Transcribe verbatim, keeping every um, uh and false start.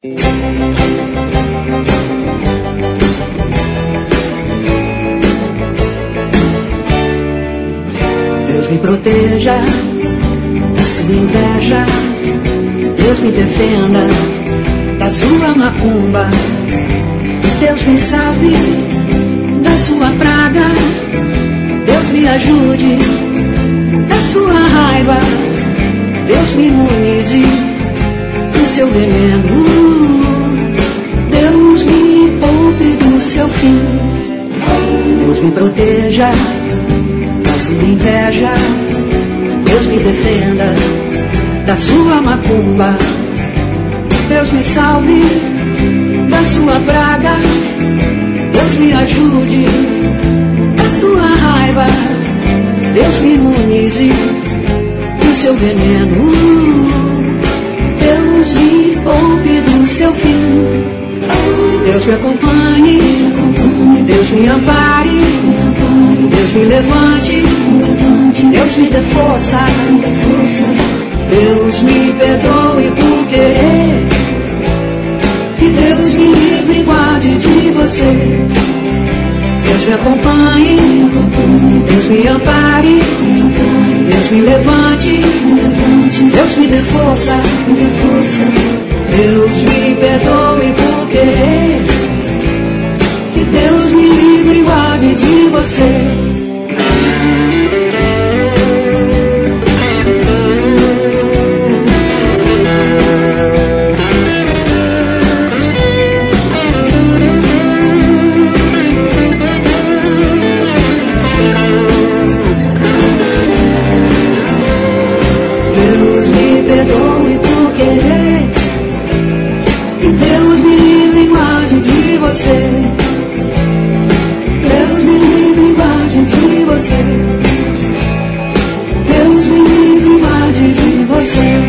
Deus me proteja da sua inveja, Deus me defenda da sua macumba, Deus me salve da sua praga, Deus me ajude da sua raiva, Deus me imunize do seu veneno, Deus me poupe do seu fim. Deus me proteja da sua inveja, Deus me defenda da sua macumba, Deus me salve da sua praga, Deus me ajude da sua raiva, Deus me imunize do seu veneno, Deus me poupe do seu fim. Deus me acompanhe, Deus me ampare, Deus me levante, Deus me dê força, Deus me perdoe por querer, que Deus me livre e guarde de você. Deus me acompanhe, Deus me ampare, Deus me levante, Deus me dê força, Deus me perdoe por querer, que Deus me livre e guarde de você. Deus me livre e guarde de você.